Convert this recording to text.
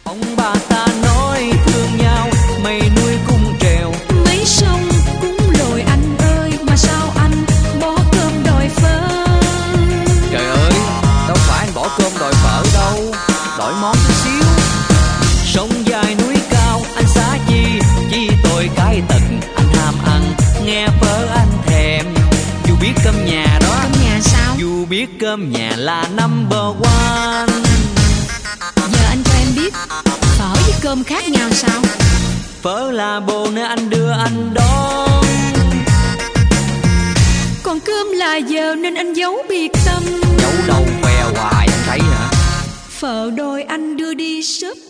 Ông bà ta nói thương nhau, mây núi cung trèo, mấy sông cũng lội anh ơi, mà sao anh bỏ cơm đòi phở? trời ơi, đâu phải anh bỏ cơm đòi phở đâu, đổi món chút xíu. Sông dài núi cao anh xá chi tội cái tật anh ham ăn, nghe phở anh thèm. Dù biết cơm nhà đó, Cơm nhà sao? dù biết cơm nhà là number one. Giờ anh cho em biết phở với cơm khác nhau sao? Phở là bồ nên anh đưa anh đón, Còn cơm là giờ nên anh giấu biệt tâm. dẫu đâu khoe hoài anh thấy hả? Phở đôi anh đưa đi shop